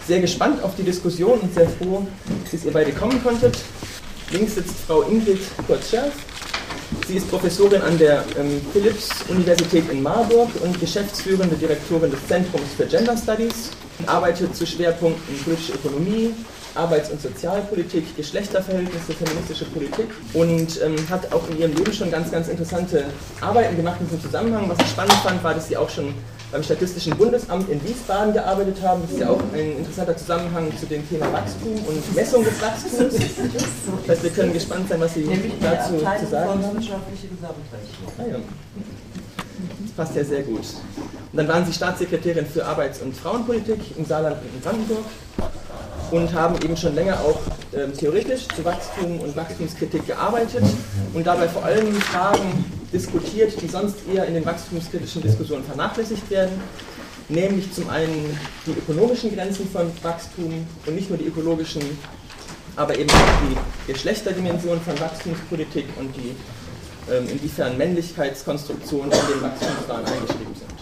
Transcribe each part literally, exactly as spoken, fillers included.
Sehr gespannt auf die Diskussion und sehr froh, dass ihr beide kommen konntet. Links sitzt Frau Ingrid Kurz-Scherf. Sie ist Professorin an der ähm, Philipps-Universität in Marburg und geschäftsführende Direktorin des Zentrums für Gender Studies. Sie arbeitet zu Schwerpunkten politische Ökonomie, Arbeits- und Sozialpolitik, Geschlechterverhältnisse, feministische Politik und ähm, hat auch in ihrem Leben schon ganz, ganz interessante Arbeiten gemacht in diesem Zusammenhang. Was ich spannend fand, war, dass sie auch schon beim Statistischen Bundesamt in Wiesbaden gearbeitet haben. Das ist ja auch ein interessanter Zusammenhang zu dem Thema Wachstum und Messung des Wachstums. Das heißt, wir können gespannt sein, was Sie dazu zu sagen haben. Ah, ja. Das passt ja sehr gut. Und dann waren Sie Staatssekretärin für Arbeits- und Frauenpolitik im Saarland und in Brandenburg und haben eben schon länger auch äh, theoretisch zu Wachstum und Wachstumskritik gearbeitet und dabei vor allem Fragen diskutiert, die sonst eher in den wachstumskritischen Diskussionen vernachlässigt werden, nämlich zum einen die ökonomischen Grenzen von Wachstum und nicht nur die ökologischen, aber eben auch die Geschlechterdimension von Wachstumspolitik und die, ähm, inwiefern Männlichkeitskonstruktionen in den Wachstumsplan eingeschrieben sind.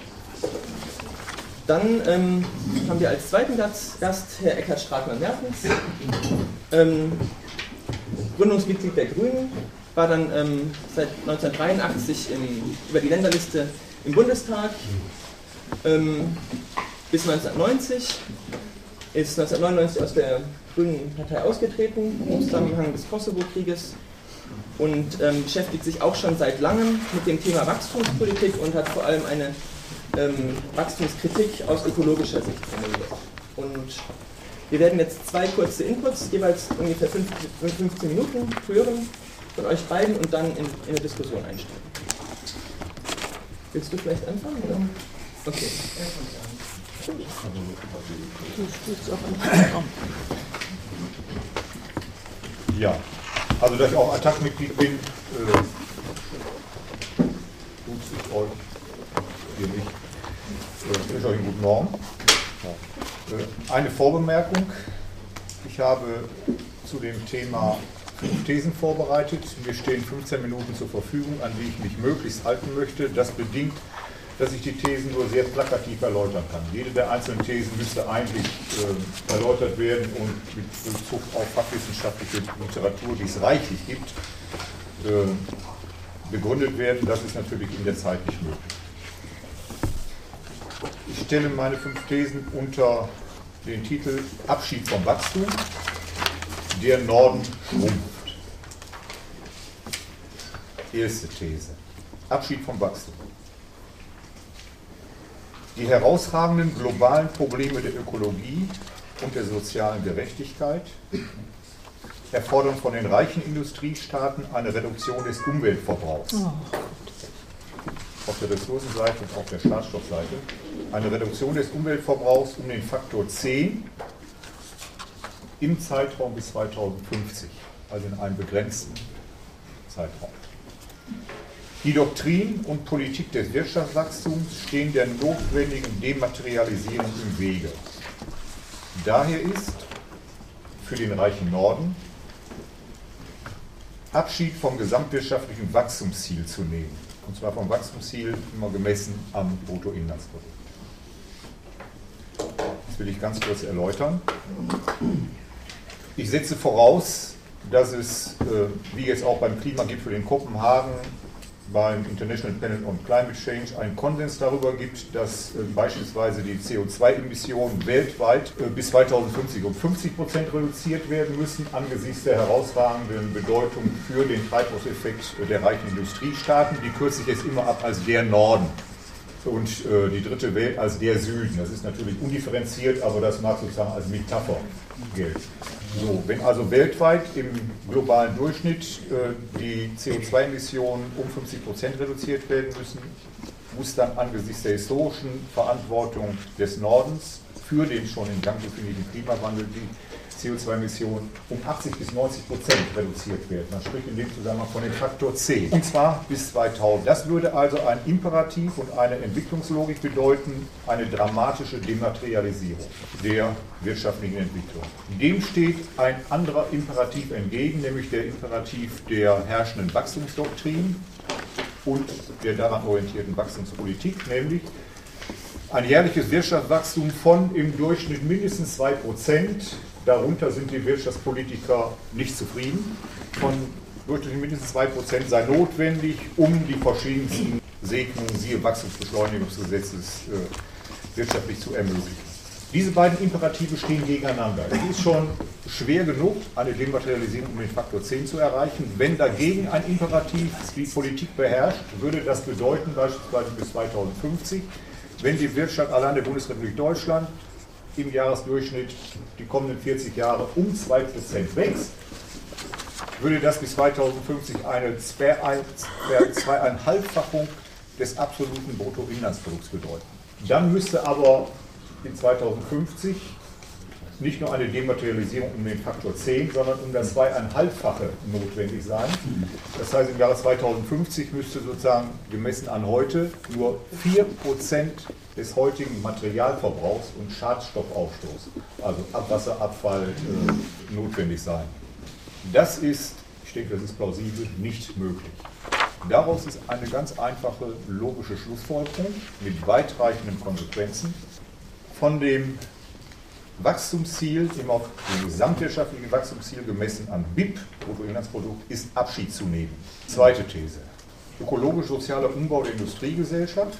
Dann ähm, haben wir als zweiten Gast, Gast Herr Eckhard Stratmann-Mertens, ähm, Gründungsmitglied der Grünen, war dann ähm, seit neunzehnhundertdreiundachtzig im, über die Länderliste im Bundestag ähm, bis neunzehnhundertneunzig, ist neunzehnhundertneunundneunzig aus der Grünen Partei ausgetreten im Zusammenhang des Kosovo-Krieges und ähm, beschäftigt sich auch schon seit langem mit dem Thema Wachstumspolitik und hat vor allem eine ähm, Wachstumskritik aus ökologischer Sicht formuliert. Und wir werden jetzt zwei kurze Inputs, jeweils ungefähr fünfzehn Minuten hören von euch beiden und dann in, in eine Diskussion einsteigen. Willst du vielleicht anfangen? Oder? Okay. Ja, also da ich auch Attac-Mitglied bin, äh, tut sich euch hier nicht. Ich wünsche euch einen guten Morgen. Äh, eine Vorbemerkung. Ich habe zu dem Thema fünf Thesen vorbereitet. Mir stehen fünfzehn Minuten zur Verfügung, an die ich mich möglichst halten möchte. Das bedingt, dass ich die Thesen nur sehr plakativ erläutern kann. Jede der einzelnen Thesen müsste eigentlich äh, erläutert werden und mit Bezug auf fachwissenschaftliche Literatur, die es reichlich gibt, äh, begründet werden. Das ist natürlich in der Zeit nicht möglich. Ich stelle meine fünf Thesen unter den Titel Abschied vom Wachstum. Der Norden schrumpft. Erste These. Abschied vom Wachstum. Die herausragenden globalen Probleme der Ökologie und der sozialen Gerechtigkeit erfordern von den reichen Industriestaaten eine Reduktion des Umweltverbrauchs. Oh. Auf der Ressourcenseite und auf der Schadstoffseite. Eine Reduktion des Umweltverbrauchs um den Faktor zehn im Zeitraum bis zweitausendfünfzig, also in einem begrenzten Zeitraum. Die Doktrin und Politik des Wirtschaftswachstums stehen der notwendigen Dematerialisierung im Wege. Daher ist für den reichen Norden Abschied vom gesamtwirtschaftlichen Wachstumsziel zu nehmen. Und zwar vom Wachstumsziel immer gemessen am Bruttoinlandsprodukt. Das will ich ganz kurz erläutern. Ich setze voraus, dass es, wie jetzt auch beim Klimagipfel in Kopenhagen, beim International Panel on Climate Change einen Konsens darüber gibt, dass beispielsweise die C O zwei Emissionen weltweit bis zweitausendfünfzig um fünfzig Prozent reduziert werden müssen, angesichts der herausragenden Bedeutung für den Treibhauseffekt der reichen Industriestaaten. Die kürze ich jetzt immer ab als der Norden und äh, die dritte Welt als der Süden. Das ist natürlich undifferenziert, aber das mag sozusagen als Metapher gelten. So, wenn also weltweit im globalen Durchschnitt äh, die C O zwei Emissionen um fünfzig Prozent reduziert werden müssen, muss dann angesichts der historischen Verantwortung des Nordens für den schon in Gang befindlichen Klimawandel die C O zwei Emissionen um achtzig bis neunzig Prozent reduziert werden. Man spricht in dem Zusammenhang von dem Faktor zehn. Und zwar bis zweitausend. Das würde also ein Imperativ und eine Entwicklungslogik bedeuten, eine dramatische Dematerialisierung der wirtschaftlichen Entwicklung. Dem steht ein anderer Imperativ entgegen, nämlich der Imperativ der herrschenden Wachstumsdoktrin und der daran orientierten Wachstumspolitik, nämlich Ein jährliches Wirtschaftswachstum von im Durchschnitt mindestens zwei Prozent. Darunter sind die Wirtschaftspolitiker nicht zufrieden. Von durchschnittlich mindestens zwei Prozent sei notwendig, um die verschiedensten Segnungen, siehe Wachstumsbeschleunigungsgesetzes, äh, wirtschaftlich zu ermöglichen. Diese beiden Imperative stehen gegeneinander. Es ist schon schwer genug, eine Dematerialisierung um den Faktor zehn zu erreichen. Wenn dagegen ein Imperativ die Politik beherrscht, würde das bedeuten, beispielsweise bis zweitausendfünfzig, wenn die Wirtschaft allein der Bundesrepublik Deutschland im Jahresdurchschnitt die kommenden vierzig Jahre um zwei Prozent wächst, würde das bis zweitausendfünfzig eine zweieinhalbfachung des absoluten Bruttoinlandsprodukts bedeuten. Dann müsste aber in zweitausendfünfzig nicht nur eine Dematerialisierung um den Faktor zehn, sondern um das zweieinhalbfache notwendig sein. Das heißt, im Jahre zweitausendfünfzig müsste sozusagen gemessen an heute nur vier Prozent des heutigen Materialverbrauchs und Schadstoffausstoß, also Abwasserabfall, äh, notwendig sein. Das ist, ich denke, das ist plausibel, nicht möglich. Daraus ist eine ganz einfache logische Schlussfolgerung mit weitreichenden Konsequenzen. Von dem Wachstumsziel, eben auf dem gesamtwirtschaftlichen Wachstumsziel gemessen am B I P, Bruttoinlandsprodukt, ist Abschied zu nehmen. Zweite These. Ökologisch-sozialer Umbau der Industriegesellschaft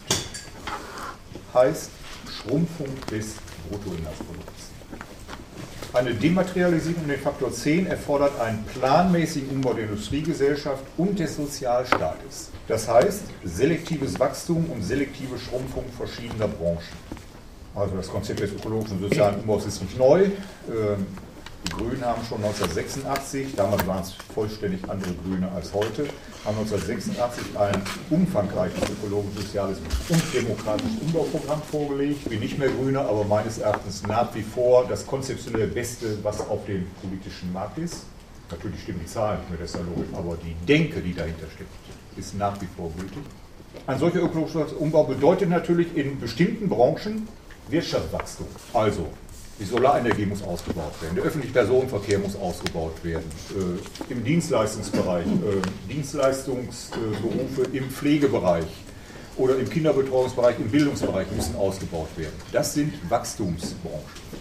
heißt Schrumpfung des Bruttoinlandsprodukts. Eine Dematerialisierung um den Faktor zehn erfordert einen planmäßigen Umbau der Industriegesellschaft und des Sozialstaates. Das heißt, selektives Wachstum und selektive Schrumpfung verschiedener Branchen. Also das Konzept des ökologischen und sozialen Umbaus ist nicht neu. Die Grünen haben schon neunzehnhundertsechsundachtzig, damals waren es vollständig andere Grüne als heute, haben neunzehnhundertsechsundachtzig ein umfangreiches ökologisch-soziales und demokratisches Umbauprogramm vorgelegt. Ich bin nicht mehr Grüner, aber meines Erachtens nach wie vor das konzeptionell Beste, was auf dem politischen Markt ist. Natürlich stimmen die Zahlen nicht mehr, das ist ja logisch, aber die Denke, die dahinter steckt, ist nach wie vor gültig. Ein solcher ökologischer Umbau bedeutet natürlich in bestimmten Branchen Wirtschaftswachstum. Also, die Solarenergie muss ausgebaut werden, der öffentliche Personenverkehr muss ausgebaut werden, äh, im Dienstleistungsbereich, äh, Dienstleistungsberufe äh, im Pflegebereich oder im Kinderbetreuungsbereich, im Bildungsbereich müssen ausgebaut werden. Das sind Wachstumsbranchen.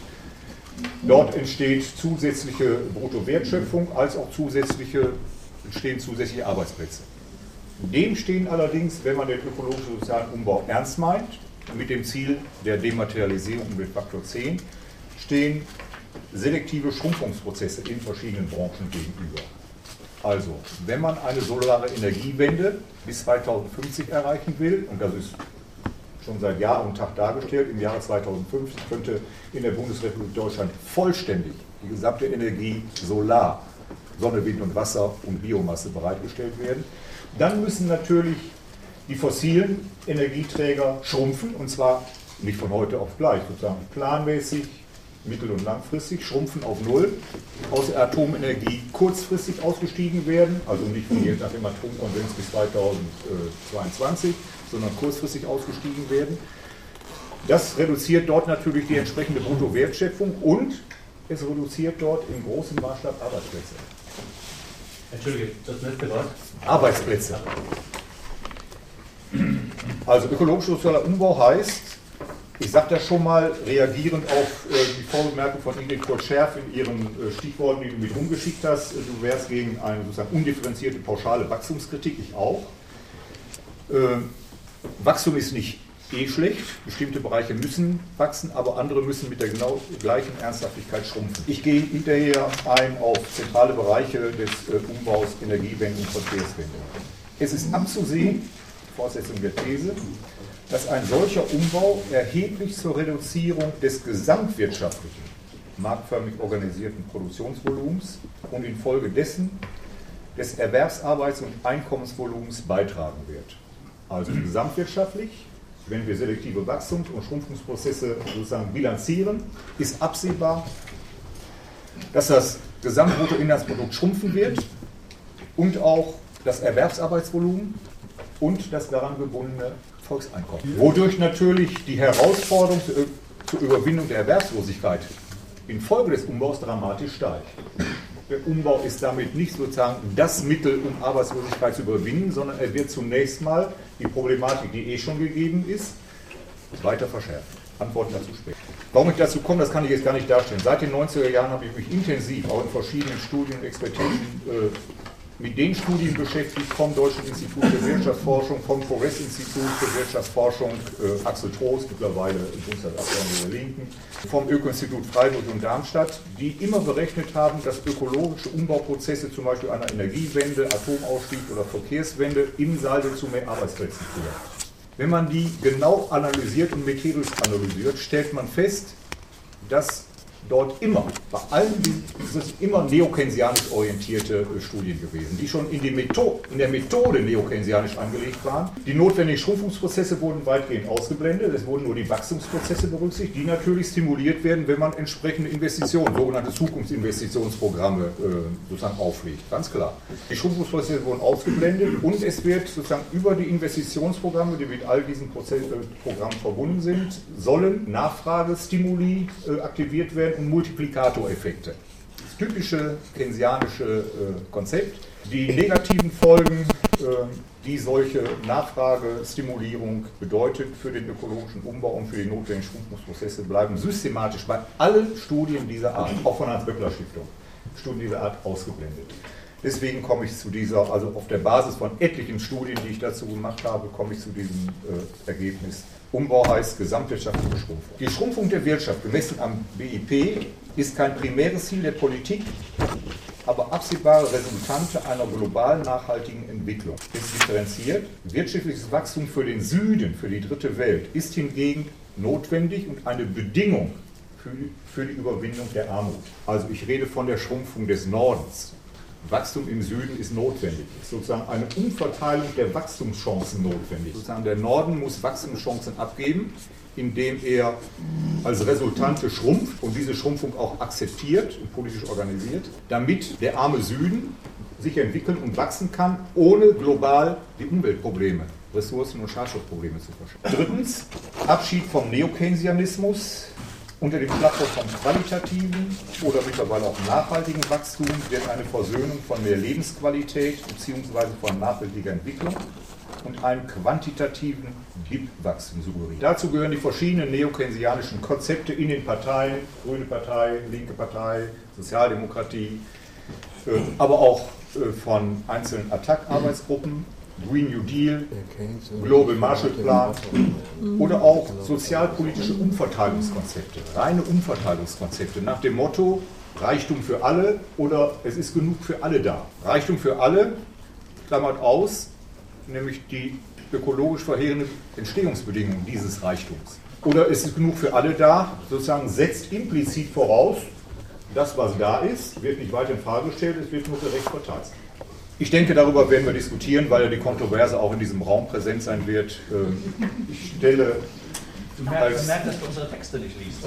Dort entsteht zusätzliche Bruttowertschöpfung als auch zusätzliche, entstehen zusätzliche Arbeitsplätze. Dem stehen allerdings, wenn man den ökologischen sozialen Umbau ernst meint, mit dem Ziel der Dematerialisierung um den Faktor zehn, stehen selektive Schrumpfungsprozesse in verschiedenen Branchen gegenüber. Also, wenn man eine solare Energiewende bis zweitausendfünfzig erreichen will, und das ist schon seit Jahr und Tag dargestellt, im Jahre zweitausendfünfzig könnte in der Bundesrepublik Deutschland vollständig die gesamte Energie Solar, Sonne, Wind und Wasser und Biomasse bereitgestellt werden, dann müssen natürlich die fossilen Energieträger schrumpfen, und zwar nicht von heute auf gleich, sozusagen planmäßig, mittel- und langfristig, schrumpfen auf Null, aus der Atomenergie kurzfristig ausgestiegen werden, also nicht von jetzt nach dem Atomkonsens bis zweitausendzweiundzwanzig, sondern kurzfristig ausgestiegen werden. Das reduziert dort natürlich die entsprechende Bruttowertschöpfung und es reduziert dort im großen Maßstab Arbeitsplätze. Entschuldige, das letzte Wort. Arbeitsplätze. Also ökologisch-sozialer Umbau heißt, ich sage das schon mal, reagierend auf äh, die Vorbemerkung von Ingrid Kurt-Scherf in ihren äh, Stichworten, die du mit rumgeschickt hast. Du wärst gegen eine sozusagen undifferenzierte, pauschale Wachstumskritik, ich auch. Äh, Wachstum ist nicht eh schlecht, bestimmte Bereiche müssen wachsen, aber andere müssen mit der genau gleichen Ernsthaftigkeit schrumpfen. Ich gehe hinterher ein auf zentrale Bereiche des äh, Umbaus, Energiewende und Verkehrswende. Es ist abzusehen, Fortsetzung der These, dass ein solcher Umbau erheblich zur Reduzierung des gesamtwirtschaftlichen, marktförmig organisierten Produktionsvolumens und infolgedessen des Erwerbsarbeits- und Einkommensvolumens beitragen wird. Also gesamtwirtschaftlich, wenn wir selektive Wachstums- und Schrumpfungsprozesse sozusagen bilanzieren, ist absehbar, dass das Gesamtbruttoinlandsprodukt schrumpfen wird und auch das Erwerbsarbeitsvolumen und das daran gebundene Volkseinkommen. Wodurch natürlich die Herausforderung zur Überwindung der Erwerbslosigkeit infolge des Umbaus dramatisch steigt. Der Umbau ist damit nicht sozusagen das Mittel, um Arbeitslosigkeit zu überwinden, sondern er wird zunächst mal die Problematik, die eh schon gegeben ist, weiter verschärfen. Antworten dazu später. Warum ich dazu komme, das kann ich jetzt gar nicht darstellen. Seit den neunziger Jahren habe ich mich intensiv, auch in verschiedenen Studien und Expertisen, äh, mit den Studien beschäftigt, vom Deutschen Institut für Wirtschaftsforschung, vom Progress-Institut für Wirtschaftsforschung, äh, Axel Trost, mittlerweile Bundestagsabgeordneter der Linken, vom Öko-Institut Freiburg und Darmstadt, die immer berechnet haben, dass ökologische Umbauprozesse, zum Beispiel einer Energiewende, Atomausstieg oder Verkehrswende, im Saldo zu mehr Arbeitsplätzen führen. Wenn man die genau analysiert und methodisch analysiert, stellt man fest, dass dort immer, bei allen, das sind immer neokeynesianisch orientierte Studien gewesen, die schon in, die Methode, in der Methode neokeynesianisch angelegt waren. Die notwendigen Schrumpfungsprozesse wurden weitgehend ausgeblendet, es wurden nur die Wachstumsprozesse berücksichtigt, die natürlich stimuliert werden, wenn man entsprechende Investitionen, sogenannte Zukunftsinvestitionsprogramme äh, sozusagen auflegt, ganz klar. Die Schrumpfungsprozesse wurden ausgeblendet und es wird sozusagen über die Investitionsprogramme, die mit all diesen Prozess, äh, Programmen verbunden sind, sollen Nachfragestimuli äh, aktiviert werden und Multiplikatoreffekte. Das typische keynesianische äh, Konzept. Die negativen Folgen, äh, die solche Nachfragestimulierung bedeutet für den ökologischen Umbau und für die notwendigen Schrumpfungsprozesse, bleiben systematisch bei allen Studien dieser Art, auch von der Hans-Böckler-Stiftung, Studien dieser Art ausgeblendet. Deswegen komme ich zu dieser, also auf der Basis von etlichen Studien, die ich dazu gemacht habe, komme ich zu diesem äh, Ergebnis. Umbau heißt gesamtwirtschaftliche Schrumpfung. Die Schrumpfung der Wirtschaft, gemessen am B I P, ist kein primäres Ziel der Politik, aber absehbare Resultante einer global nachhaltigen Entwicklung. Es differenziert. Wirtschaftliches Wachstum für den Süden, für die dritte Welt, ist hingegen notwendig und eine Bedingung für die, für die Überwindung der Armut. Also ich rede von der Schrumpfung des Nordens. Wachstum im Süden ist notwendig. Es ist sozusagen eine Umverteilung der Wachstumschancen notwendig. Sozusagen der Norden muss Wachstumschancen abgeben, indem er als Resultante schrumpft und diese Schrumpfung auch akzeptiert und politisch organisiert, damit der arme Süden sich entwickeln und wachsen kann, ohne global die Umweltprobleme, Ressourcen- und Schadstoffprobleme zu verschärfen. Drittens, Abschied vom Neokeynesianismus. Unter dem Schlagwort vom qualitativen oder mittlerweile auch nachhaltigen Wachstum wird eine Versöhnung von mehr Lebensqualität bzw. von nachhaltiger Entwicklung und einem quantitativen B I P-Wachstum suggeriert. Dazu gehören die verschiedenen neokeynesianischen Konzepte in den Parteien, Grüne Partei, Linke Partei, Sozialdemokratie, aber auch von einzelnen Attac-Arbeitsgruppen, Green New Deal, Global Marshall Plan oder auch sozialpolitische Umverteilungskonzepte, reine Umverteilungskonzepte nach dem Motto Reichtum für alle oder es ist genug für alle da. Reichtum für alle klammert aus, nämlich die ökologisch verheerenden Entstehungsbedingungen dieses Reichtums. Oder es ist genug für alle da, sozusagen setzt implizit voraus, das was da ist, wird nicht weiter in Frage gestellt, es wird nur gerecht verteilt. Ich denke, darüber werden wir diskutieren, weil ja die Kontroverse auch in diesem Raum präsent sein wird. Ich stelle... Du merkst, du merkst, dass du unsere Texte nicht liest.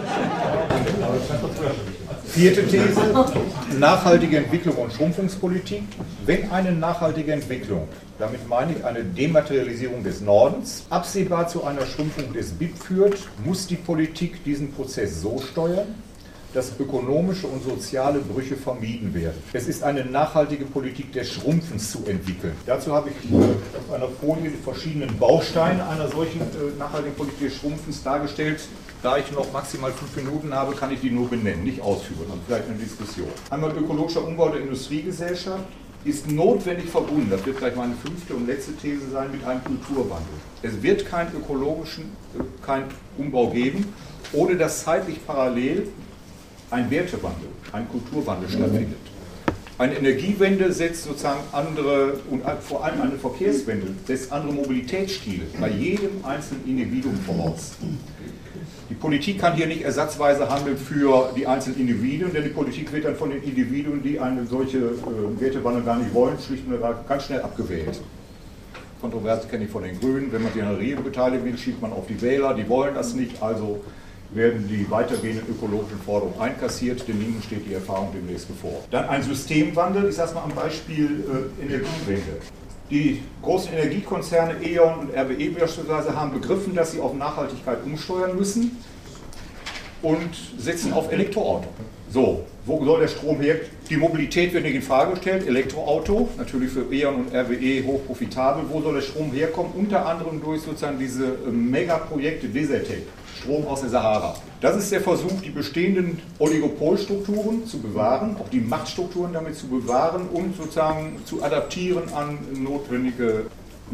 Vierte These, nachhaltige Entwicklung und Schrumpfungspolitik. Wenn eine nachhaltige Entwicklung, damit meine ich eine Dematerialisierung des Nordens, absehbar zu einer Schrumpfung des B I P führt, muss die Politik diesen Prozess so steuern, dass ökonomische und soziale Brüche vermieden werden. Es ist eine nachhaltige Politik des Schrumpfens zu entwickeln. Dazu habe ich auf einer Folie die verschiedenen Bausteine einer solchen nachhaltigen Politik des Schrumpfens dargestellt. Da ich noch maximal fünf Minuten habe, kann ich die nur benennen, nicht ausführen, also vielleicht eine Diskussion. Einmal ökologischer Umbau der Industriegesellschaft ist notwendig verbunden, das wird gleich meine fünfte und letzte These sein, mit einem Kulturwandel. Es wird keinen ökologischen, keinen Umbau geben, ohne dass zeitlich parallel ein Wertewandel, ein Kulturwandel stattfindet. Eine Energiewende setzt sozusagen andere, und vor allem eine Verkehrswende, setzt andere Mobilitätsstile bei jedem einzelnen Individuum voraus. Die Politik kann hier nicht ersatzweise handeln für die einzelnen Individuen, denn die Politik wird dann von den Individuen, die eine solche äh, Wertewandel gar nicht wollen, schlicht und ergreifend ganz schnell abgewählt. Kontroverse kenne ich von den Grünen, wenn man sich an der Regierung beteiligen will, schiebt man auf die Wähler, die wollen das nicht, also werden die weitergehenden ökologischen Forderungen einkassiert, den Linken steht die Erfahrung demnächst bevor. Dann ein Systemwandel, ich sage es mal am Beispiel äh, Energiewende. Die großen Energiekonzerne E O N und R W E beispielsweise haben begriffen, dass sie auf Nachhaltigkeit umsteuern müssen und setzen auf Elektroauto. So, wo soll der Strom her? Die Mobilität wird nicht in Frage gestellt, Elektroauto, natürlich für E.ON und R W E hoch profitabel. Wo soll der Strom herkommen? Unter anderem durch sozusagen diese Megaprojekte Desertec, Strom aus der Sahara. Das ist der Versuch, die bestehenden Oligopolstrukturen zu bewahren, auch die Machtstrukturen damit zu bewahren und sozusagen zu adaptieren an notwendige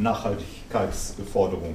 Nachhaltigkeitsforderungen.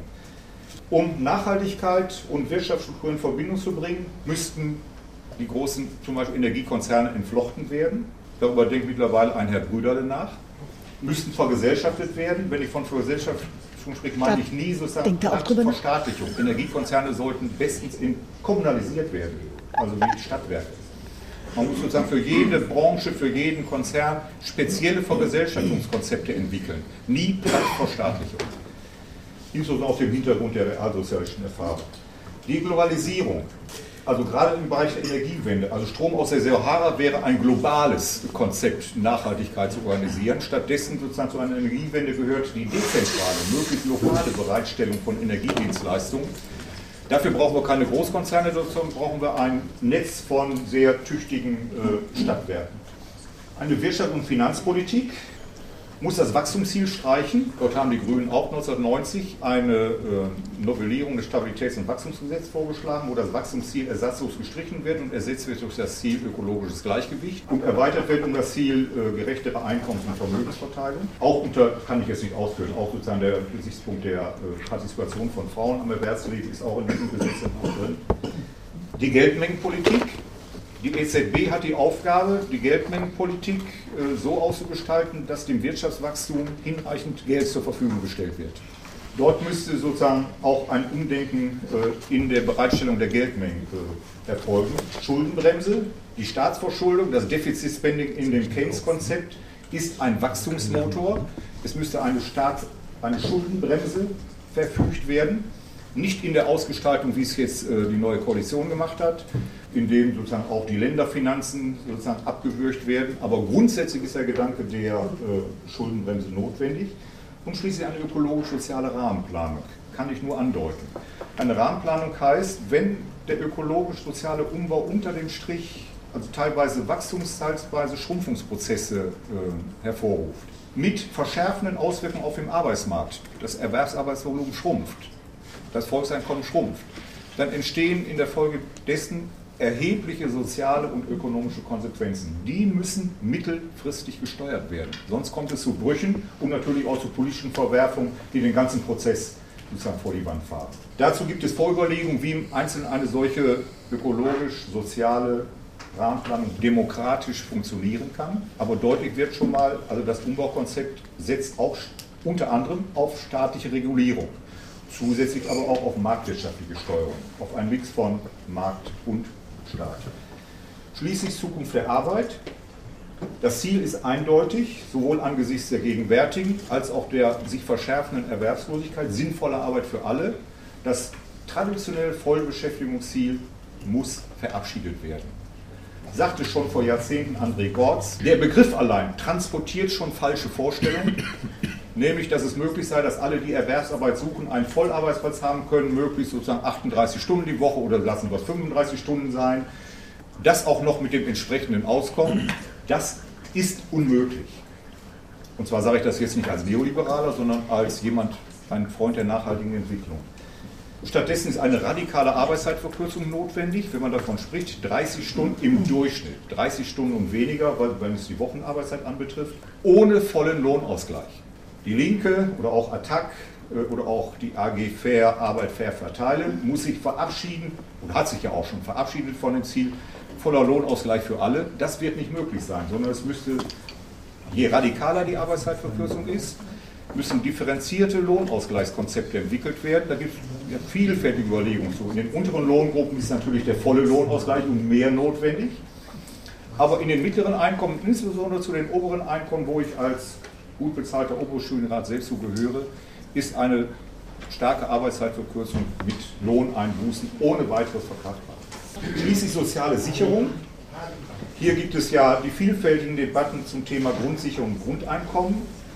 Um Nachhaltigkeit und Wirtschaftsstrukturen in Verbindung zu bringen, müssten die großen, zum Beispiel Energiekonzerne, entflochten werden. Darüber denkt mittlerweile ein Herr Brüderle nach. Müssten vergesellschaftet werden. Wenn ich von Vergesellschaftung spreche, meine ich nie sozusagen Verstaatlichung. Energiekonzerne sollten bestens in, kommunalisiert werden, also wie Stadtwerke. Man muss sozusagen für jede Branche, für jeden Konzern spezielle Vergesellschaftungskonzepte entwickeln. Nie Verstaatlichung. Insbesondere auf dem Hintergrund der realsozialistischen Erfahrung. Die Globalisierung, also gerade im Bereich der Energiewende, also Strom aus der Sahara wäre ein globales Konzept, Nachhaltigkeit zu organisieren. Stattdessen sozusagen zu einer Energiewende gehört die dezentrale, möglichst lokale Bereitstellung von Energiedienstleistungen. Dafür brauchen wir keine Großkonzerne, sondern brauchen wir ein Netz von sehr tüchtigen äh, Stadtwerken. Eine Wirtschafts- und Finanzpolitik muss das Wachstumsziel streichen. Dort haben die Grünen auch neunzehnhundertneunzig eine äh, Novellierung des Stabilitäts- und Wachstumsgesetzes vorgeschlagen, wo das Wachstumsziel ersatzlos gestrichen wird und ersetzt wird durch das Ziel ökologisches Gleichgewicht und erweitert wird um das Ziel äh, gerechtere Einkommens- und Vermögensverteilung. Auch unter, kann ich jetzt nicht ausführen, auch sozusagen der Gesichtspunkt der äh, Partizipation von Frauen am Erwerbsleben ist auch in diesem Gesetz drin. Die Geldmengenpolitik. Die E Z B hat die Aufgabe, die Geldmengenpolitik äh, so auszugestalten, dass dem Wirtschaftswachstum hinreichend Geld zur Verfügung gestellt wird. Dort müsste sozusagen auch ein Umdenken äh, in der Bereitstellung der Geldmengen äh, erfolgen. Schuldenbremse, die Staatsverschuldung, das Defizit-Spending in dem Keynes-Konzept ist ein Wachstumsmotor. Es müsste eine, Staats-, eine Schuldenbremse verfügt werden. Nicht in der Ausgestaltung, wie es jetzt äh, die neue Koalition gemacht hat, in dem sozusagen auch die Länderfinanzen sozusagen abgewürgt werden. Aber grundsätzlich ist der Gedanke der äh, Schuldenbremse notwendig. Und schließlich eine ökologisch-soziale Rahmenplanung. Kann ich nur andeuten. Eine Rahmenplanung heißt, wenn der ökologisch-soziale Umbau unter dem Strich, also teilweise Wachstums-, teilweise Schrumpfungsprozesse äh, hervorruft, mit verschärfenden Auswirkungen auf den Arbeitsmarkt. Das Erwerbsarbeitsvolumen schrumpft. Das Volkseinkommen schrumpft, dann entstehen in der Folge dessen erhebliche soziale und ökonomische Konsequenzen. Die müssen mittelfristig gesteuert werden. Sonst kommt es zu Brüchen und natürlich auch zu politischen Verwerfungen, die den ganzen Prozess sozusagen vor die Wand fahren. Dazu gibt es Vorüberlegungen, wie im Einzelnen eine solche ökologisch-soziale Rahmenplanung demokratisch funktionieren kann. Aber deutlich wird schon mal, also das Umbaukonzept setzt auch unter anderem auf staatliche Regulierung. Zusätzlich aber auch auf marktwirtschaftliche Steuerung, auf einen Mix von Markt und Staat. Schließlich Zukunft der Arbeit. Das Ziel ist eindeutig, sowohl angesichts der gegenwärtigen als auch der sich verschärfenden Erwerbslosigkeit, sinnvolle Arbeit für alle. Das traditionelle Vollbeschäftigungsziel muss verabschiedet werden. Sagte schon vor Jahrzehnten André Gortz, der Begriff allein transportiert schon falsche Vorstellungen. Nämlich, dass es möglich sei, dass alle, die Erwerbsarbeit suchen, einen Vollarbeitsplatz haben können, möglichst sozusagen achtunddreißig Stunden die Woche oder lassen wir es fünfunddreißig Stunden sein. Das auch noch mit dem entsprechenden Auskommen, das ist unmöglich. Und zwar sage ich das jetzt nicht als Neoliberaler, sondern als jemand, ein Freund der nachhaltigen Entwicklung. Stattdessen ist eine radikale Arbeitszeitverkürzung notwendig, wenn man davon spricht, dreißig Stunden im Durchschnitt, dreißig Stunden und weniger, wenn es die Wochenarbeitszeit anbetrifft, ohne vollen Lohnausgleich. Die Linke oder auch Attac oder auch die A G Fair, Arbeit fair verteilen, muss sich verabschieden und hat sich ja auch schon verabschiedet von dem Ziel voller Lohnausgleich für alle. Das wird nicht möglich sein, sondern es müsste, je radikaler die Arbeitszeitverkürzung ist, müssen differenzierte Lohnausgleichskonzepte entwickelt werden. Da gibt es ja vielfältige Überlegungen zu. In den unteren Lohngruppen ist natürlich der volle Lohnausgleich und mehr notwendig. Aber in den mittleren Einkommen, insbesondere zu den oberen Einkommen, wo ich als gut bezahlter Oberstudienrat selbst zugehöre, ist eine starke Arbeitszeitverkürzung mit Lohneinbußen ohne weiteres verkraftbar. Schließlich soziale Sicherung. Hier gibt es ja die vielfältigen Debatten zum Thema Grundsicherung und Grundeinkommen.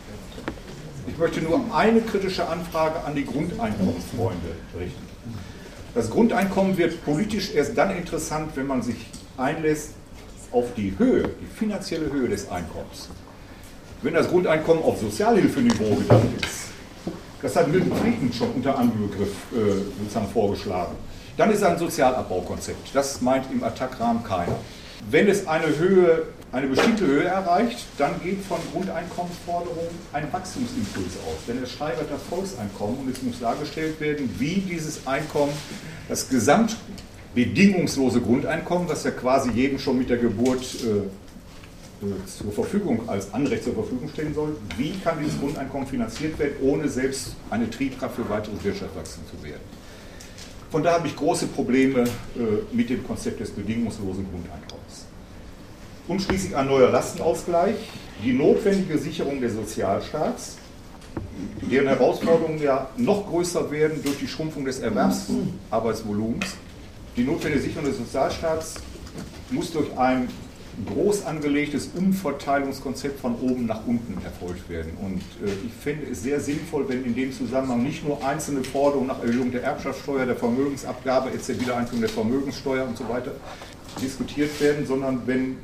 Ich möchte nur eine kritische Anfrage an die Grundeinkommensfreunde richten. Das Grundeinkommen wird politisch erst dann interessant, wenn man sich einlässt auf die Höhe, die finanzielle Höhe des Einkommens. Wenn das Grundeinkommen auf Sozialhilfeniveau gedacht ist, das hat Milton Friedman schon unter anderem Begriff äh, sozusagen vorgeschlagen, dann ist es ein Sozialabbaukonzept. Das meint im Attac-Rahmen keiner. Wenn es eine Höhe, eine bestimmte Höhe erreicht, dann geht von Grundeinkommensforderungen ein Wachstumsimpuls aus. Denn es steigert das Volkseinkommen und es muss dargestellt werden, wie dieses Einkommen, das gesamtbedingungslose Grundeinkommen, das ja quasi jedem schon mit der Geburt äh, zur Verfügung, als Anrecht zur Verfügung stehen soll, wie kann dieses Grundeinkommen finanziert werden, ohne selbst eine Triebkraft für weiteres Wirtschaftswachstum zu werden. Von daher habe ich große Probleme äh, mit dem Konzept des bedingungslosen Grundeinkommens. Und schließlich ein neuer Lastenausgleich, die notwendige Sicherung des Sozialstaats, deren Herausforderungen ja noch größer werden durch die Schrumpfung des Erwerbsarbeitsvolumens. Die notwendige Sicherung des Sozialstaats muss durch ein groß angelegtes Umverteilungskonzept von oben nach unten erfolgt werden. Und äh, ich finde es sehr sinnvoll, wenn in dem Zusammenhang nicht nur einzelne Forderungen nach Erhöhung der Erbschaftssteuer, der Vermögensabgabe, et cetera, Wiedereinführung der Vermögenssteuer und so weiter diskutiert werden, sondern wenn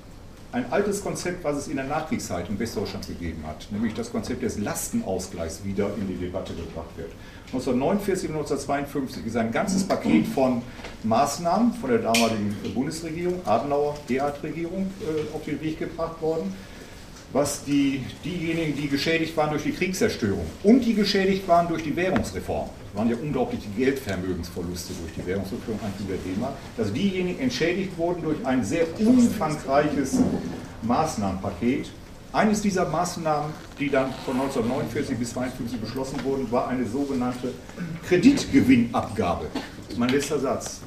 ein altes Konzept, was es in der Nachkriegszeit in Westdeutschland gegeben hat, nämlich das Konzept des Lastenausgleichs, wieder in die Debatte gebracht wird. neunzehnhundertneunundvierzig und neunzehnhundertzweiundfünfzig ist ein ganzes Paket von Maßnahmen von der damaligen Bundesregierung, Adenauer-Gerhard-Regierung, äh, auf den Weg gebracht worden, was die, diejenigen, die geschädigt waren durch die Kriegszerstörung und die geschädigt waren durch die Währungsreform, das waren ja unglaubliche Geldvermögensverluste durch die Währungsreform an der D-Mark, dass diejenigen entschädigt wurden durch ein sehr umfangreiches Maßnahmenpaket. Eines dieser Maßnahmen, die dann von neunzehnhundertneunundvierzig bis neunzehnhundertzweiundfünfzig beschlossen wurden, war eine sogenannte Kreditgewinnabgabe. Mein letzter Satz.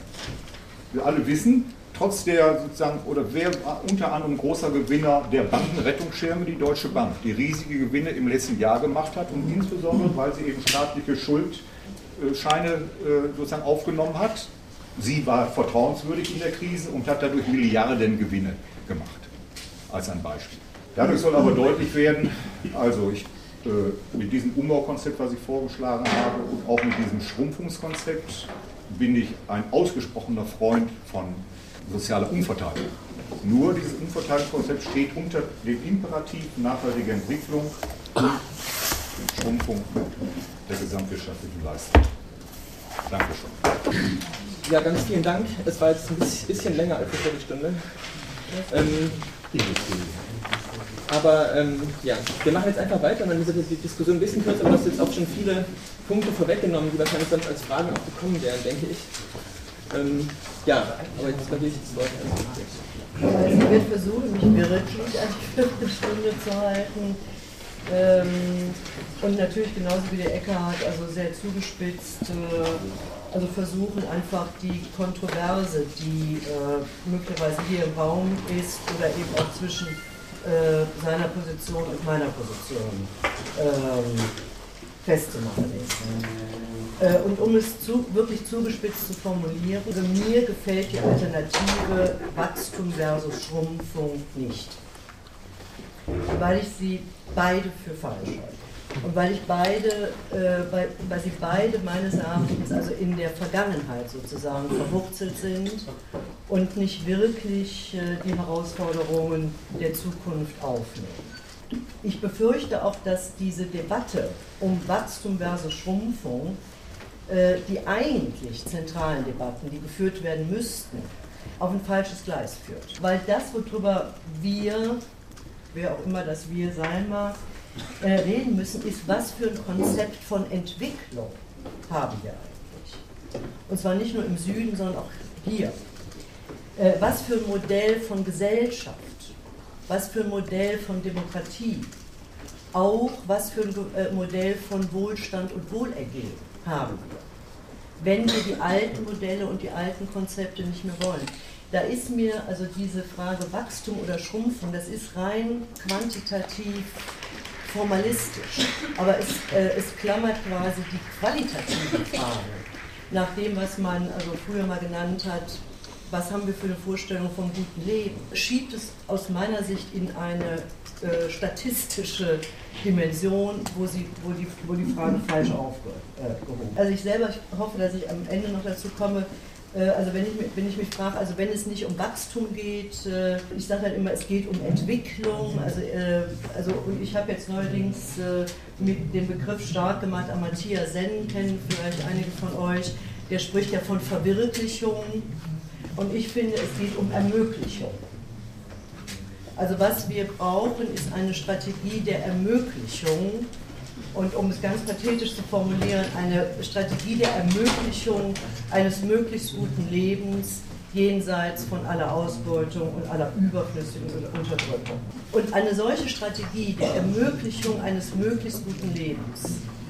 Wir alle wissen, trotz der sozusagen, oder wer war unter anderem großer Gewinner der Bankenrettungsschirme, die Deutsche Bank, die riesige Gewinne im letzten Jahr gemacht hat und insbesondere, weil sie eben staatliche Schuldscheine sozusagen aufgenommen hat. Sie war vertrauenswürdig in der Krise und hat dadurch Milliarden Gewinne gemacht, als ein Beispiel. Dadurch soll aber deutlich werden, also ich, äh, mit diesem Umbaukonzept, was ich vorgeschlagen habe, und auch mit diesem Schrumpfungskonzept bin ich ein ausgesprochener Freund von sozialer Umverteilung. Nur dieses Umverteilungskonzept steht unter dem Imperativ nachhaltige Entwicklung und Schrumpfung der gesamtwirtschaftlichen Leistung. Dankeschön. Ja, ganz vielen Dank. Es war jetzt ein bisschen länger als eine Viertelstunde. Ähm, Aber ähm, ja, wir machen jetzt einfach weiter und dann ist die Diskussion ein bisschen kürzer, aber du hast jetzt auch schon viele Punkte vorweggenommen, die wahrscheinlich sonst als Fragen auch gekommen wären, denke ich. Ähm, ja, aber jetzt natürlich das Wort. Also ich werde versuchen, mich wirklich an die Viertelstunde zu halten. Ähm, und natürlich genauso wie der Eckhard, also sehr zugespitzt, äh, also versuchen einfach die Kontroverse, die äh, möglicherweise hier im Raum ist oder eben auch zwischen Äh, seiner Position und meiner Position ähm, festzumachen ist. Äh, und um es zu, wirklich zugespitzt zu formulieren, also mir gefällt die Alternative Wachstum versus Schrumpfung nicht. Weil ich sie beide für falsch halte. Und weil ich beide, äh, weil, weil sie beide meines Erachtens also in der Vergangenheit sozusagen verwurzelt sind und nicht wirklich äh, die Herausforderungen der Zukunft aufnehmen. Ich befürchte auch, dass diese Debatte um Wachstum versus Schrumpfung, äh, die eigentlich zentralen Debatten, die geführt werden müssten, auf ein falsches Gleis führt. Weil das, worüber wir, wer auch immer das wir sein mag, Äh, reden müssen, ist, was für ein Konzept von Entwicklung haben wir eigentlich. Und zwar nicht nur im Süden, sondern auch hier. Äh, was für ein Modell von Gesellschaft, was für ein Modell von Demokratie, auch was für ein äh, Modell von Wohlstand und Wohlergehen haben wir, wenn wir die alten Modelle und die alten Konzepte nicht mehr wollen. Da ist mir also diese Frage Wachstum oder Schrumpfung, das ist rein quantitativ formalistisch, aber es, äh, es klammert quasi die qualitative Frage nach dem, was man also früher mal genannt hat, was haben wir für eine Vorstellung vom guten Leben, schiebt es aus meiner Sicht in eine äh, statistische Dimension, wo, sie, wo, die, wo die Frage falsch aufgehoben wird. Also ich selber ich hoffe, dass ich am Ende noch dazu komme, Also wenn ich, wenn ich mich frage, also wenn es nicht um Wachstum geht, ich sage halt immer, es geht um Entwicklung, also, also und ich habe jetzt neuerdings mit dem Begriff stark gemacht, Amartya Sen kennen vielleicht einige von euch, der spricht ja von Verwirklichung und ich finde, es geht um Ermöglichung. Also was wir brauchen, ist eine Strategie der Ermöglichung. Und um es ganz pathetisch zu formulieren, eine Strategie der Ermöglichung eines möglichst guten Lebens jenseits von aller Ausbeutung und aller überflüssigen Unterdrückung. Und eine solche Strategie der Ermöglichung eines möglichst guten Lebens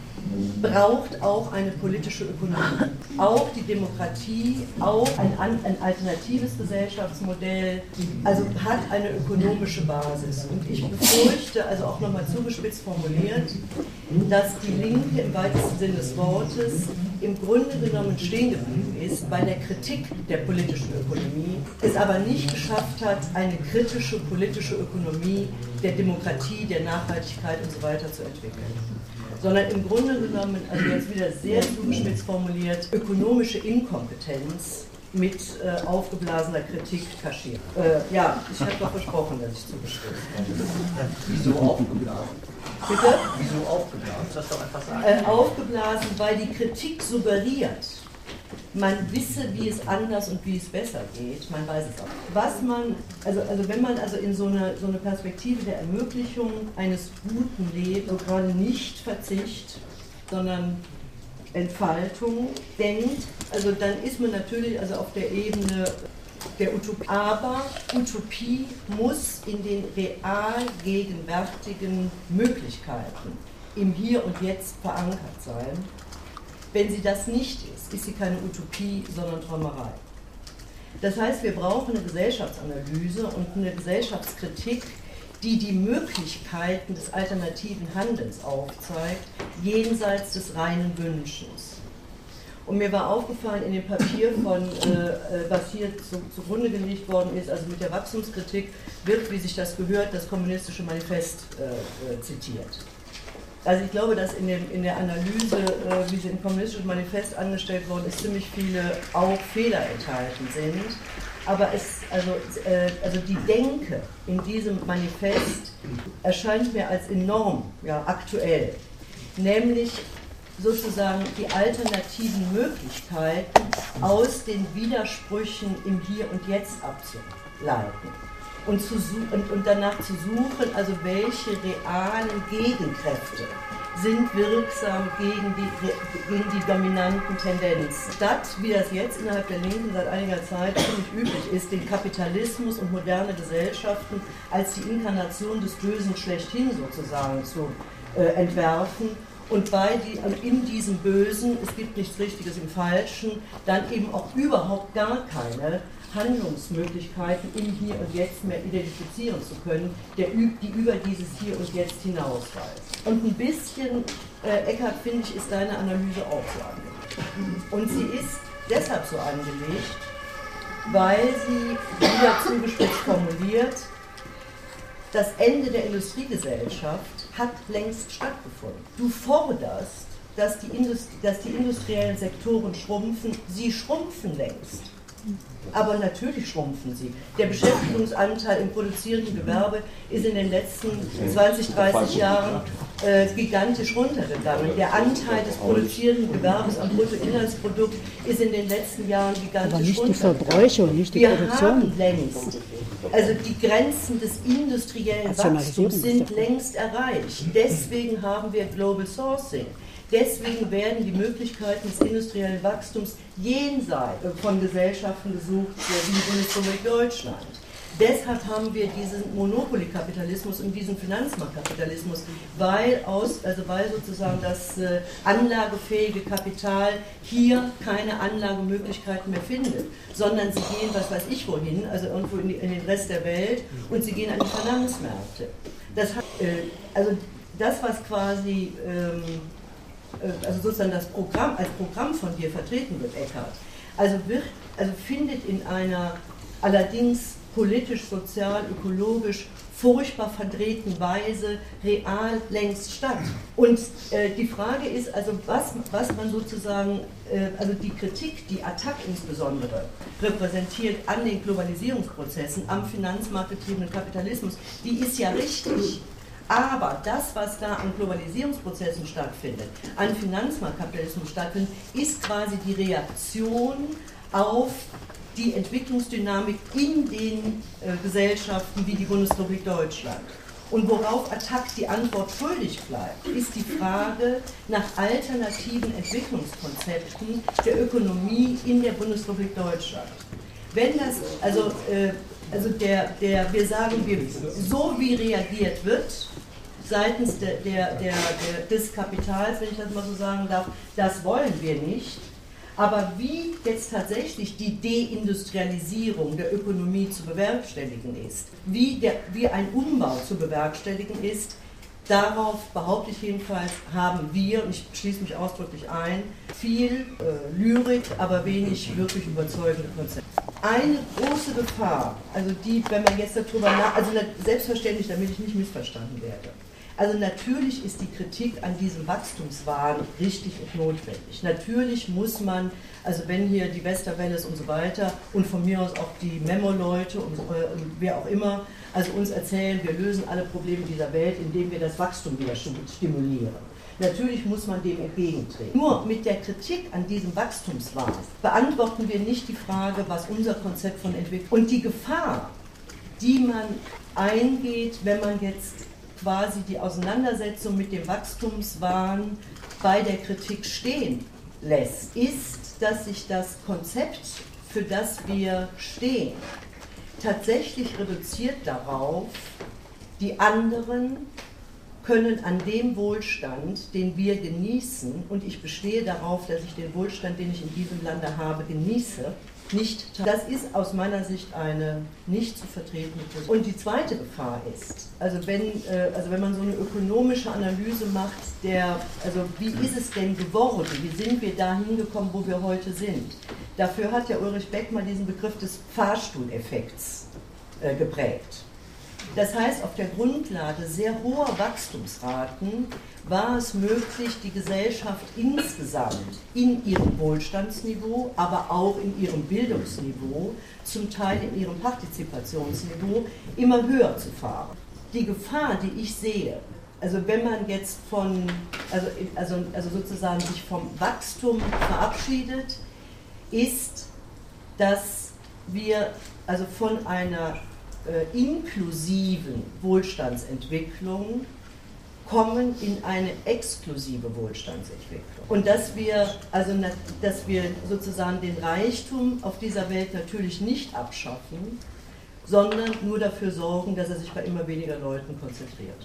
braucht auch eine politische Ökonomie, auch die Demokratie, auch ein, ein alternatives Gesellschaftsmodell, also hat eine ökonomische Basis. Und ich befürchte, also auch nochmal zugespitzt formuliert, dass die Linke im weitesten Sinne des Wortes im Grunde genommen stehen geblieben ist bei der Kritik der politischen Ökonomie, es aber nicht geschafft hat, eine kritische politische Ökonomie der Demokratie, der Nachhaltigkeit und so weiter zu entwickeln. Sondern im Grunde genommen, also jetzt wieder sehr zugespitzt formuliert, ökonomische Inkompetenz mit äh, aufgeblasener Kritik kaschiert. Äh, ja, ich habe doch versprochen, dass ich zugespitzt komme. Wieso aufgeblasen? Bitte? Wieso aufgeblasen? Das doch einfach sagen. Äh, aufgeblasen, weil die Kritik suggeriert, man wisse, wie es anders und wie es besser geht, man weiß es auch. Was man, also, also wenn man also in so eine, so eine Perspektive der Ermöglichung eines guten Lebens, also gerade nicht Verzicht, sondern Entfaltung denkt, also dann ist man natürlich also auf der Ebene der Utopie. Aber Utopie muss in den real gegenwärtigen Möglichkeiten im Hier und Jetzt verankert sein. Wenn sie das nicht ist, ist sie keine Utopie, sondern Träumerei. Das heißt, wir brauchen eine Gesellschaftsanalyse und eine Gesellschaftskritik, die die Möglichkeiten des alternativen Handelns aufzeigt, jenseits des reinen Wünschens. Und mir war aufgefallen in dem Papier, von, äh, was hier zu, zugrunde gelegt worden ist, also mit der Wachstumskritik, wird, wie sich das gehört, das kommunistische Manifest äh, äh, zitiert. Also ich glaube, dass in, dem, in der Analyse, äh, wie sie im kommunistischen Manifest angestellt worden ist, ziemlich viele auch Fehler enthalten sind. Aber es, also, äh, also die Denke in diesem Manifest erscheint mir als enorm ja, aktuell. Nämlich sozusagen die alternativen Möglichkeiten aus den Widersprüchen im Hier und Jetzt abzuleiten. Und, zu, und, und danach zu suchen, also welche realen Gegenkräfte sind wirksam gegen die, gegen die dominanten Tendenzen. Statt, wie das jetzt innerhalb der Linken seit einiger Zeit ziemlich üblich ist, den Kapitalismus und moderne Gesellschaften als die Inkarnation des Bösen schlechthin sozusagen zu äh, entwerfen, und bei die, also in diesem Bösen, es gibt nichts Richtiges im Falschen, dann eben auch überhaupt gar keine Handlungsmöglichkeiten im Hier und Jetzt mehr identifizieren zu können, der, die über dieses Hier und Jetzt hinausweist. Und ein bisschen, äh, Eckhart, finde ich, ist deine Analyse auch so angelegt. Und sie ist deshalb so angelegt, weil sie, wieder zugespitzt formuliert, das Ende der Industriegesellschaft hat längst stattgefunden. Du forderst, dass die, Indust- dass die industriellen Sektoren schrumpfen, sie schrumpfen längst. Aber natürlich schrumpfen sie. Der Beschäftigungsanteil im produzierenden Gewerbe ist in den letzten zwanzig, dreißig Jahren äh, gigantisch runtergegangen. Der Anteil des produzierenden Gewerbes am Bruttoinlandsprodukt ist in den letzten Jahren gigantisch runtergegangen. Aber nicht die Verbrauchung, nicht die Produktion. Wir haben längst, also die Grenzen des industriellen Wachstums sind längst erreicht. Deswegen haben wir Global Sourcing. Deswegen werden die Möglichkeiten des industriellen Wachstums jenseits von Gesellschaften gesucht, wie die Bundesrepublik Deutschland. Deshalb haben wir diesen Monopoly-Kapitalismus und diesen Finanzmarktkapitalismus, weil, aus, also weil sozusagen das äh, anlagefähige Kapital hier keine Anlagemöglichkeiten mehr findet, sondern sie gehen, was weiß ich wohin, also irgendwo in, die, in den Rest der Welt, und sie gehen an die Finanzmärkte. Das, hat, äh, also das, was quasi... Ähm, also sozusagen das Programm, als Programm von dir vertreten wird, Eckhart, also, wird, also findet in einer allerdings politisch, sozial, ökologisch furchtbar verdrehten Weise real längst statt. Und äh, die Frage ist also, was, was man sozusagen, äh, also die Kritik, die Attac insbesondere repräsentiert an den Globalisierungsprozessen, am finanzmarktgetriebenen Kapitalismus, die ist ja richtig. Aber das, was da an Globalisierungsprozessen stattfindet, an Finanzmarktkapitalismus stattfindet, ist quasi die Reaktion auf die Entwicklungsdynamik in den äh, Gesellschaften wie die Bundesrepublik Deutschland. Und worauf Attac die Antwort schuldig bleibt, ist die Frage nach alternativen Entwicklungskonzepten der Ökonomie in der Bundesrepublik Deutschland. Wenn das, also, äh, also der, der, wir sagen, wir, so wie reagiert wird, seitens der, der, der, der, des Kapitals, wenn ich das mal so sagen darf, das wollen wir nicht. Aber wie jetzt tatsächlich die Deindustrialisierung der Ökonomie zu bewerkstelligen ist, wie, der, wie ein Umbau zu bewerkstelligen ist, darauf, behaupte ich jedenfalls, haben wir, und ich schließe mich ausdrücklich ein, viel äh, Lyrik, aber wenig wirklich überzeugende Konzepte. Eine große Gefahr, also die, wenn man jetzt darüber nach, also selbstverständlich, damit ich nicht missverstanden werde, also natürlich ist die Kritik an diesem Wachstumswahn richtig und notwendig. Natürlich muss man, also wenn hier die Westerwelles und so weiter und von mir aus auch die Memo-Leute und, äh, und wer auch immer, also uns erzählen, wir lösen alle Probleme dieser Welt, indem wir das Wachstum wieder stimulieren. Natürlich muss man dem entgegentreten. Nur mit der Kritik an diesem Wachstumswahn beantworten wir nicht die Frage, was unser Konzept von Entwicklung und die Gefahr, die man eingeht, wenn man jetzt quasi die Auseinandersetzung mit dem Wachstumswahn bei der Kritik stehen lässt, ist, dass sich das Konzept, für das wir stehen, tatsächlich reduziert darauf, die anderen können an dem Wohlstand, den wir genießen, und ich bestehe darauf, dass ich den Wohlstand, den ich in diesem Lande habe, genieße, nicht. Das ist aus meiner Sicht eine nicht zu vertretene Position. Und die zweite Gefahr ist, also wenn, also wenn man so eine ökonomische Analyse macht, der, also wie ist es denn geworden, wie sind wir da hingekommen, wo wir heute sind? Dafür hat ja Ulrich Beck mal diesen Begriff des Fahrstuhleffekts äh, geprägt. Das heißt, auf der Grundlage sehr hoher Wachstumsraten war es möglich, die Gesellschaft insgesamt in ihrem Wohlstandsniveau, aber auch in ihrem Bildungsniveau, zum Teil in ihrem Partizipationsniveau, immer höher zu fahren. Die Gefahr, die ich sehe, also wenn man jetzt von, also, also, also sozusagen sich vom Wachstum verabschiedet, ist, dass wir also von einer äh, inklusiven Wohlstandsentwicklung kommen in eine exklusive Wohlstandsentwicklung. Und dass wir, also, dass wir sozusagen den Reichtum auf dieser Welt natürlich nicht abschaffen, sondern nur dafür sorgen, dass er sich bei immer weniger Leuten konzentriert.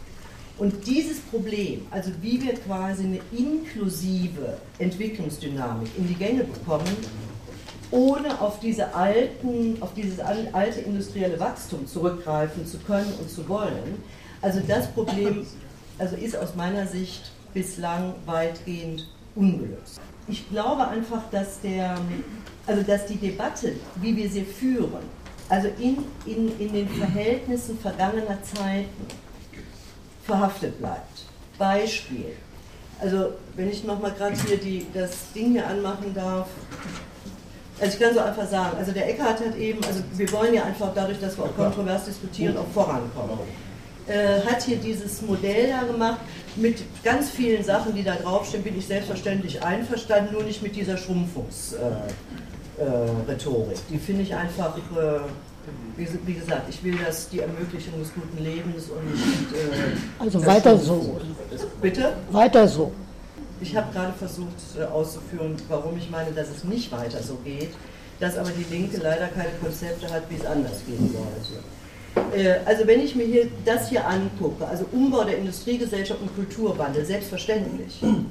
Und dieses Problem, also wie wir quasi eine inklusive Entwicklungsdynamik in die Gänge bekommen, ohne auf, diese alten, auf dieses alte industrielle Wachstum zurückgreifen zu können und zu wollen, also das Problem also ist aus meiner Sicht bislang weitgehend ungelöst. Ich glaube einfach, dass, der, also dass die Debatte, wie wir sie führen, also in, in, in den Verhältnissen vergangener Zeiten verhaftet bleibt. Beispiel, also wenn ich nochmal gerade hier die, das Ding hier anmachen darf, also ich kann so einfach sagen, also der Eckhardt hat eben, also wir wollen ja einfach dadurch, dass wir auch kontrovers diskutieren, auch vorankommen. Äh, hat hier dieses Modell da gemacht mit ganz vielen Sachen, die da draufstehen, bin ich selbstverständlich einverstanden, nur nicht mit dieser Schrumpfungsrhetorik. Äh, äh, die finde ich einfach, äh, wie, wie gesagt, ich will das die Ermöglichung des guten Lebens und nicht... Äh, also weiter so. Bitte? Weiter so. Ich habe gerade versucht äh, auszuführen, warum ich meine, dass es nicht weiter so geht, dass aber die Linke leider keine Konzepte hat, wie es anders gehen sollte. Also wenn ich mir hier das hier angucke, also Umbau der Industriegesellschaft und Kulturwandel, selbstverständlich.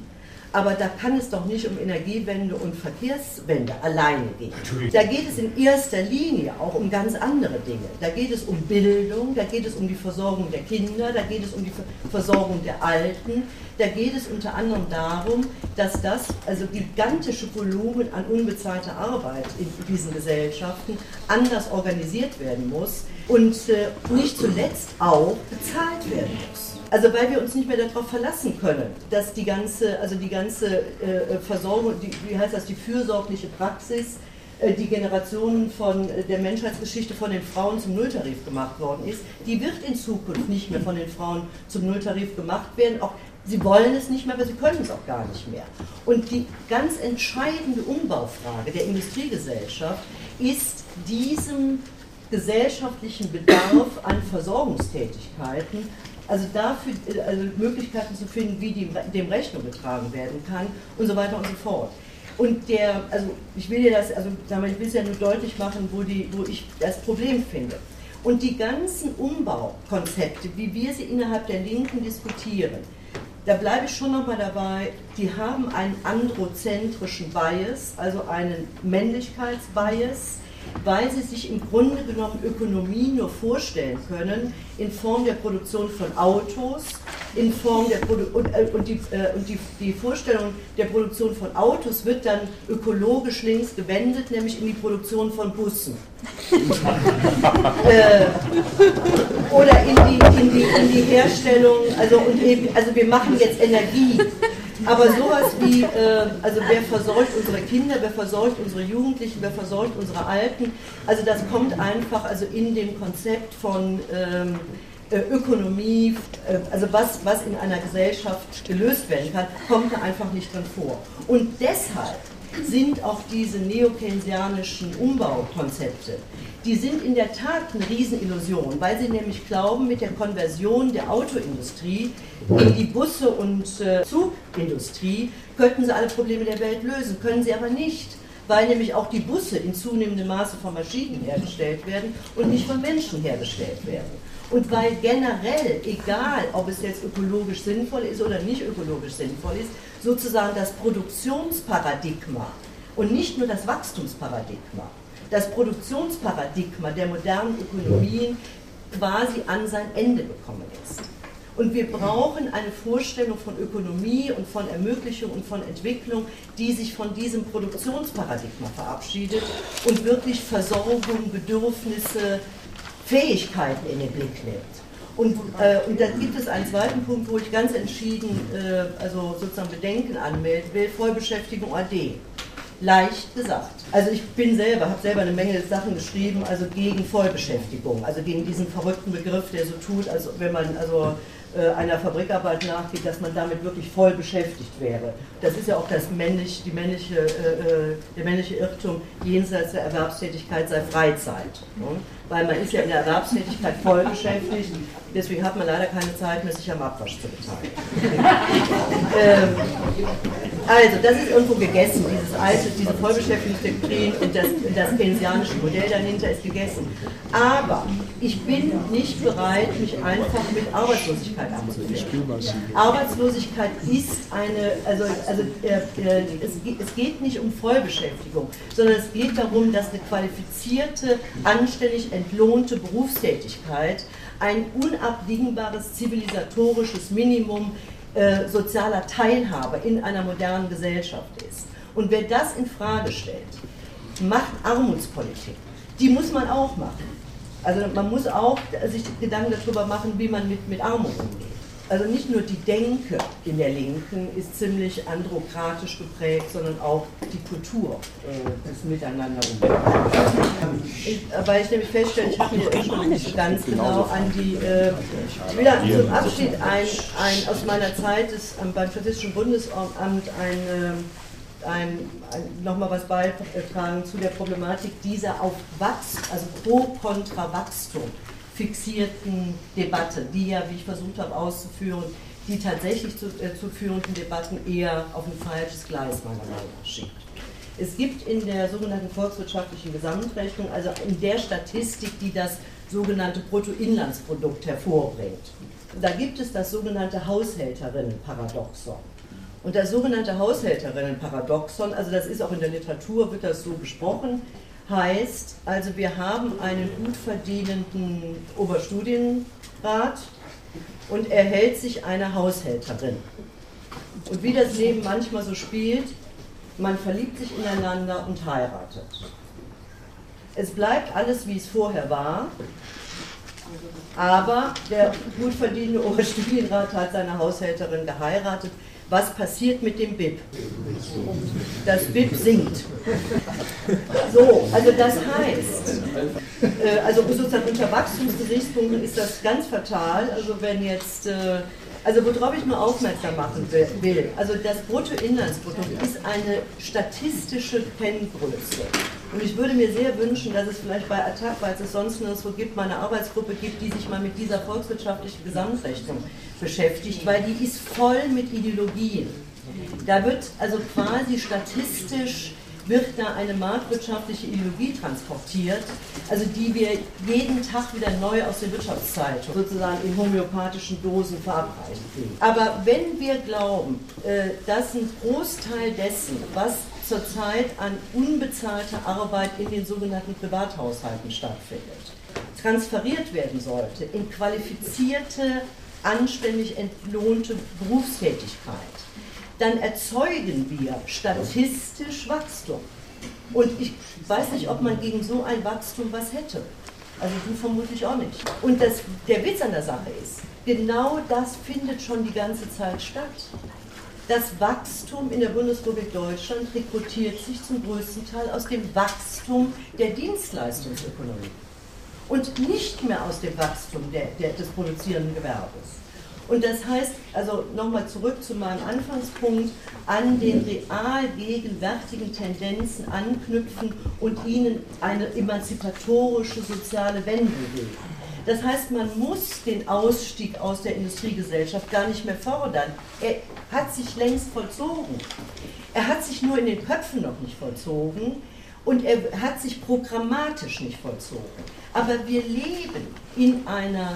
Aber da kann es doch nicht um Energiewende und Verkehrswende alleine gehen. Da geht es in erster Linie auch um ganz andere Dinge. Da geht es um Bildung, da geht es um die Versorgung der Kinder, da geht es um die Versorgung der Alten. Da geht es unter anderem darum, dass das, also gigantische Volumen an unbezahlter Arbeit in diesen Gesellschaften anders organisiert werden muss und äh, nicht zuletzt auch bezahlt werden muss. Also weil wir uns nicht mehr darauf verlassen können, dass die ganze, also die ganze äh, Versorgung, die, wie heißt das, die fürsorgliche Praxis, äh, die Generationen von äh, der Menschheitsgeschichte von den Frauen zum Nulltarif gemacht worden ist, die wird in Zukunft nicht mehr von den Frauen zum Nulltarif gemacht werden. Auch sie wollen es nicht mehr, aber sie können es auch gar nicht mehr. Und die ganz entscheidende Umbaufrage der Industriegesellschaft ist diesem gesellschaftlichen Bedarf an Versorgungstätigkeiten, also dafür also Möglichkeiten zu finden, wie die, dem Rechnung getragen werden kann und so weiter und so fort. Und der, also ich will dir das, also sagen wir, ich will es ja nur deutlich machen, wo, die, wo ich das Problem finde. Und die ganzen Umbaukonzepte, wie wir sie innerhalb der Linken diskutieren, da bleibe ich schon nochmal dabei, die haben einen androzentrischen Bias, also einen Männlichkeitsbias, weil sie sich im Grunde genommen Ökonomie nur vorstellen können in Form der Produktion von Autos, in Form der Produ und, äh, und, die, äh, und die, die Vorstellung der Produktion von Autos wird dann ökologisch links gewendet, nämlich in die Produktion von Bussen. äh, oder in die, in, die, in die Herstellung, also, und eben, also wir machen jetzt Energie. Aber sowas wie, äh, also wer versorgt unsere Kinder, wer versorgt unsere Jugendlichen, wer versorgt unsere Alten, also das kommt einfach also in dem Konzept von ähm, Ökonomie, äh, also was, was in einer Gesellschaft gelöst werden kann, kommt da einfach nicht drin vor. Und deshalb sind auch diese neokeynesianischen Umbaukonzepte, die sind in der Tat eine Riesenillusion, weil sie nämlich glauben, mit der Konversion der Autoindustrie in die Busse- und äh, Zugindustrie könnten sie alle Probleme der Welt lösen, können sie aber nicht, weil nämlich auch die Busse in zunehmendem Maße von Maschinen hergestellt werden und nicht von Menschen hergestellt werden. Und weil generell, egal ob es jetzt ökologisch sinnvoll ist oder nicht ökologisch sinnvoll ist, sozusagen das Produktionsparadigma und nicht nur das Wachstumsparadigma, das Produktionsparadigma der modernen Ökonomien quasi an sein Ende gekommen ist. Und wir brauchen eine Vorstellung von Ökonomie und von Ermöglichung und von Entwicklung, die sich von diesem Produktionsparadigma verabschiedet und wirklich Versorgung, Bedürfnisse, Fähigkeiten in den Blick nimmt. Und, äh, und dann gibt es einen zweiten Punkt, wo ich ganz entschieden äh, also sozusagen Bedenken anmelden will, Vollbeschäftigung A D. Leicht gesagt. Also ich bin selber, habe selber eine Menge Sachen geschrieben, also gegen Vollbeschäftigung, also gegen diesen verrückten Begriff, der so tut, als wenn man also äh, einer Fabrikarbeit nachgeht, dass man damit wirklich voll beschäftigt wäre. Das ist ja auch das männlich, die männliche, äh, der männliche Irrtum, jenseits der Erwerbstätigkeit sei Freizeit. Ne? Weil man ist ja in der Erwerbstätigkeit voll beschäftigt, deswegen hat man leider keine Zeit mehr, sich am Abwasch zu beteiligen. ähm, also, das ist irgendwo gegessen, dieses alte, diese Vollbeschäftigungsdoktrin und das, das keynesianische Modell dahinter ist gegessen. Aber ich bin nicht bereit, mich einfach mit Arbeitslosigkeit abzufinden. Arbeitslosigkeit ist eine, also, also äh, äh, es, es geht nicht um Vollbeschäftigung, sondern es geht darum, dass eine qualifizierte, anständig entlohnte Berufstätigkeit ein unabdingbares zivilisatorisches Minimum äh, sozialer Teilhabe in einer modernen Gesellschaft ist. Und wer das in Frage stellt, macht Armutspolitik. Die muss man auch machen. Also man muss auch sich Gedanken darüber machen, wie man mit, mit Armut umgeht. Also nicht nur die Denke in der Linken ist ziemlich androkratisch geprägt, sondern auch die Kultur äh, des Miteinander umgeht. Weil ich nämlich feststelle, ich habe mir schon nicht so ganz genau an die, äh, ich will da zum Abschied ein, ein, aus meiner Zeit des, ähm, beim Statistischen Bundesamt ein, äh, ein, ein, nochmal was beitragen zu der Problematik dieser auf Wachstum, also pro-kontra-Wachstum fixierten Debatte, die ja, wie ich versucht habe auszuführen, die tatsächlich zu, äh, zu führenden Debatten eher auf ein falsches Gleis meiner Meinung nach schiebt. Es gibt in der sogenannten volkswirtschaftlichen Gesamtrechnung, also in der Statistik, die das sogenannte Bruttoinlandsprodukt hervorbringt, da gibt es das sogenannte Haushälterinnenparadoxon. Und das sogenannte Haushälterinnenparadoxon, also das ist auch in der Literatur, wird das so besprochen, heißt, also wir haben einen gut verdienenden Oberstudienrat und er hält sich eine Haushälterin. Und wie das Leben manchmal so spielt, man verliebt sich ineinander und heiratet. Es bleibt alles, wie es vorher war, aber der gut verdienende Oberstudienrat hat seine Haushälterin geheiratet. Was passiert mit dem B I P? Das B I P sinkt. So, also das heißt, äh, also sozusagen unter Wachstumsgesichtspunkten ist das ganz fatal. Also wenn jetzt, äh, also worauf ich nur aufmerksam machen will, also das Bruttoinlandsprodukt ist eine statistische Kenngröße. Und ich würde mir sehr wünschen, dass es vielleicht bei Attac, weil es sonst nirgendwo gibt, mal eine Arbeitsgruppe gibt, die sich mal mit dieser volkswirtschaftlichen Gesamtrechnung beschäftigt, weil die ist voll mit Ideologien. Da wird also quasi statistisch wird da eine marktwirtschaftliche Ideologie transportiert, also die wir jeden Tag wieder neu aus der Wirtschaftszeitung sozusagen in homöopathischen Dosen verabreicht kriegen. Aber wenn wir glauben, dass ein Großteil dessen, was zurzeit an unbezahlter Arbeit in den sogenannten Privathaushalten stattfindet, transferiert werden sollte in qualifizierte, anständig entlohnte Berufstätigkeit, dann erzeugen wir statistisch Wachstum. Und ich weiß nicht, ob man gegen so ein Wachstum was hätte. Also du vermutlich auch nicht. Und das, der Witz an der Sache ist, genau das findet schon die ganze Zeit statt. Das Wachstum in der Bundesrepublik Deutschland rekrutiert sich zum größten Teil aus dem Wachstum der Dienstleistungsökonomie und nicht mehr aus dem Wachstum der, der, des produzierenden Gewerbes. Und das heißt, also nochmal zurück zu meinem Anfangspunkt, an den real gegenwärtigen Tendenzen anknüpfen und ihnen eine emanzipatorische soziale Wende geben. Das heißt, man muss den Ausstieg aus der Industriegesellschaft gar nicht mehr fordern. Er hat sich längst vollzogen. Er hat sich nur in den Köpfen noch nicht vollzogen und er hat sich programmatisch nicht vollzogen. Aber wir leben in einer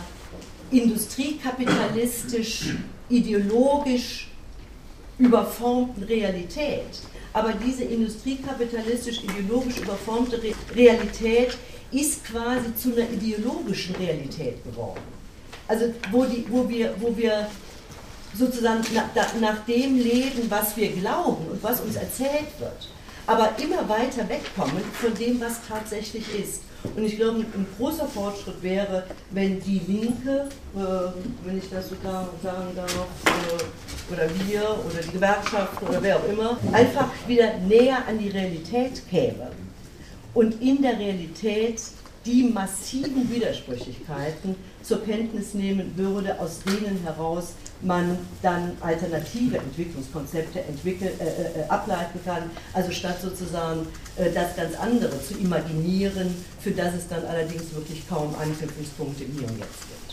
industriekapitalistisch, ideologisch überformten Realität. Aber diese industriekapitalistisch, ideologisch überformte Re Realität ist quasi zu einer ideologischen Realität geworden. Also wo, die, wo, wir, wo wir sozusagen nach, nach dem leben, was wir glauben und was uns erzählt wird, aber immer weiter wegkommen von dem, was tatsächlich ist. Und ich glaube, ein großer Fortschritt wäre, wenn die Linke, äh, wenn ich das sogar sagen darf, äh, oder wir oder die Gewerkschaften oder wer auch immer, einfach wieder näher an die Realität käme und in der Realität die massiven Widersprüchlichkeiten zur Kenntnis nehmen würde, aus denen heraus man dann alternative Entwicklungskonzepte entwickeln, äh, äh, ableiten kann, also statt sozusagen äh, das ganz andere zu imaginieren, für das es dann allerdings wirklich kaum Anknüpfungspunkte im Hier und Jetzt gibt.